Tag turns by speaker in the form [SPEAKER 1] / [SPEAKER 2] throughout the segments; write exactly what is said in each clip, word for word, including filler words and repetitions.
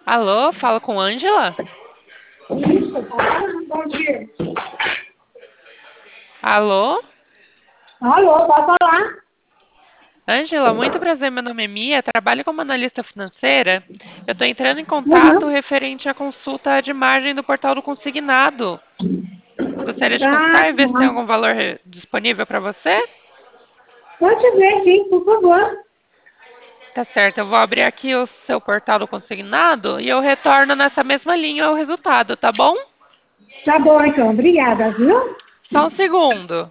[SPEAKER 1] Alô, fala com Ângela?
[SPEAKER 2] Isso, tá? Bom dia.
[SPEAKER 1] Alô?
[SPEAKER 2] Alô, pode falar?
[SPEAKER 1] Ângela, muito prazer, meu nome é Mia, trabalho como analista financeira. Eu estou entrando em contato
[SPEAKER 2] Uhum.
[SPEAKER 1] referente à consulta de margem do portal do consignado. Gostaria de
[SPEAKER 2] Ah,
[SPEAKER 1] consultar e ver se tem
[SPEAKER 2] tá.
[SPEAKER 1] algum valor eh, disponível para você?
[SPEAKER 2] Pode ver, sim, por favor.
[SPEAKER 1] Tá certo, eu vou abrir aqui o seu portal do consignado e eu retorno nessa mesma linha o resultado, tá bom?
[SPEAKER 2] Tá bom, então. Obrigada, viu?
[SPEAKER 1] Só um segundo.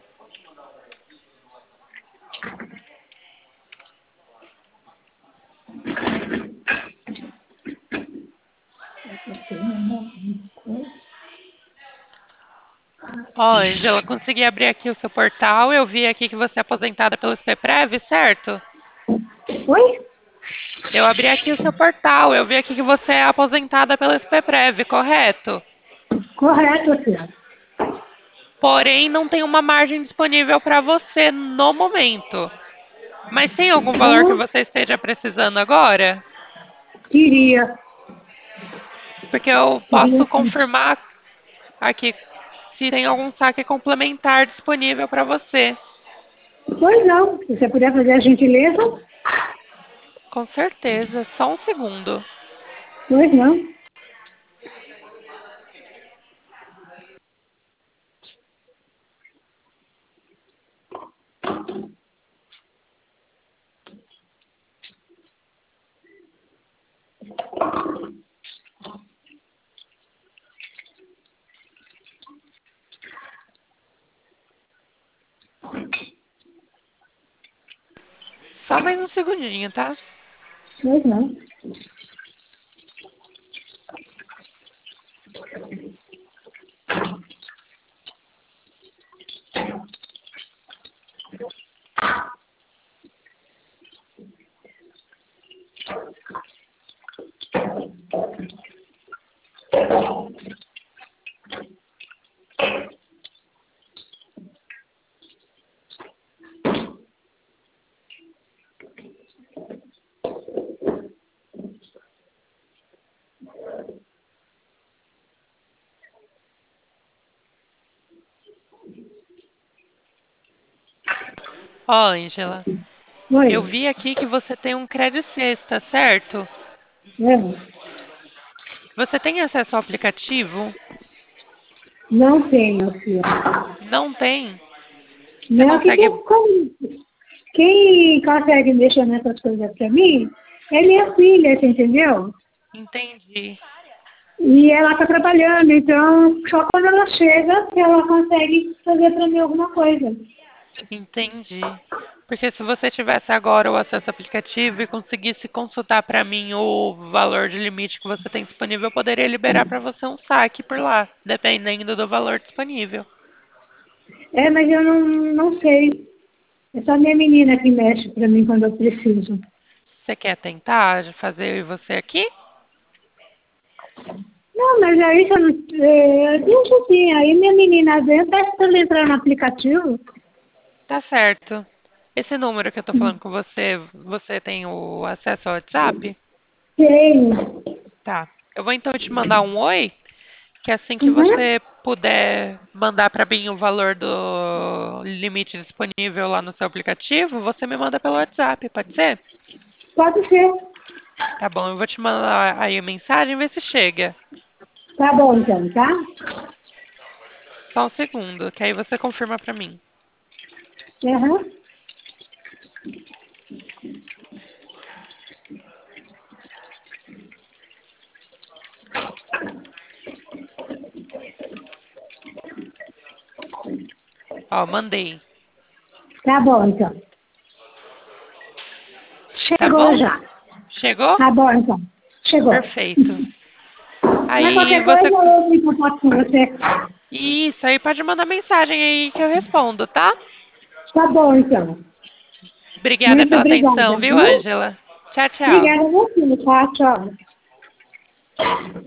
[SPEAKER 1] Ó, Ângela, consegui abrir aqui o seu portal. Eu vi aqui que você é aposentada pelo SPPREV, certo?
[SPEAKER 2] Oi?
[SPEAKER 1] Eu abri aqui o seu portal. Eu vi aqui que você é aposentada pelo SPPREV, correto?
[SPEAKER 2] Correto, senhora.
[SPEAKER 1] Porém, não tem uma margem disponível para você no momento. Mas tem algum valor que
[SPEAKER 2] Então,
[SPEAKER 1] você esteja precisando agora?
[SPEAKER 2] queria.
[SPEAKER 1] Porque eu
[SPEAKER 2] Queria
[SPEAKER 1] posso
[SPEAKER 2] sim.
[SPEAKER 1] confirmar aqui se tem algum saque complementar disponível para você.
[SPEAKER 2] Pois não, se você puder fazer a gentileza.
[SPEAKER 1] Com certeza. Só um segundo.
[SPEAKER 2] Pois não.
[SPEAKER 1] Só mais um segundinho, tá?
[SPEAKER 2] Pois não.
[SPEAKER 1] Ó, Ângela, eu
[SPEAKER 2] Oi.
[SPEAKER 1] vi aqui que você tem um Credit Sexta, certo?
[SPEAKER 2] É.
[SPEAKER 1] Você tem acesso ao aplicativo?
[SPEAKER 2] Não tenho, senhora.
[SPEAKER 1] Não tem? Você
[SPEAKER 2] Não, que
[SPEAKER 1] consegue...
[SPEAKER 2] que, como, quem consegue mexer nessas coisas pra mim é minha filha, você entendeu?
[SPEAKER 1] Entendi,
[SPEAKER 2] E ela está trabalhando, então só quando ela chega que ela consegue fazer para mim alguma coisa.
[SPEAKER 1] entendi. Porque se você tivesse agora o acesso ao aplicativo e conseguisse consultar para mim o valor de limite que você tem disponível, eu poderia liberar para você um saque por lá, dependendo do valor disponível.
[SPEAKER 2] É, mas eu não, não sei. É só minha menina que mexe para mim quando eu preciso.
[SPEAKER 1] Você quer tentar fazer eu e você aqui?
[SPEAKER 2] Não, mas aí você não. É, deixa assim, aí minha menina dentro, peço para ela entrar no aplicativo.
[SPEAKER 1] Tá certo. Esse número que eu tô falando com você, você tem o acesso ao WhatsApp?
[SPEAKER 2] Tenho.
[SPEAKER 1] Tá. Eu vou então te mandar um oi, que assim que
[SPEAKER 2] Uhum.
[SPEAKER 1] você puder mandar para mim o valor do limite disponível lá no seu aplicativo, você me manda pelo WhatsApp, pode ser?
[SPEAKER 2] Pode ser.
[SPEAKER 1] Tá bom, eu vou te mandar aí a mensagem, ver se chega.
[SPEAKER 2] Tá bom então, tá?
[SPEAKER 1] Só um segundo, que aí você confirma pra mim.
[SPEAKER 2] Uhum.
[SPEAKER 1] Ó, mandei.
[SPEAKER 2] Tá bom então.
[SPEAKER 1] Tá
[SPEAKER 2] Chegou
[SPEAKER 1] bom?
[SPEAKER 2] já.
[SPEAKER 1] Chegou?
[SPEAKER 2] Tá bom então. Chegou.
[SPEAKER 1] Perfeito.
[SPEAKER 2] Mas
[SPEAKER 1] Aí
[SPEAKER 2] qualquer
[SPEAKER 1] você.
[SPEAKER 2] coisa eu me contato com você.
[SPEAKER 1] Isso, aí pode mandar mensagem aí que eu respondo, tá?
[SPEAKER 2] Tá bom, então.
[SPEAKER 1] Obrigada
[SPEAKER 2] Muito
[SPEAKER 1] pela atenção,
[SPEAKER 2] obrigada,
[SPEAKER 1] viu,
[SPEAKER 2] viu?
[SPEAKER 1] Ângela? Tchau, tchau.
[SPEAKER 2] Obrigada a você, tá? Tchau.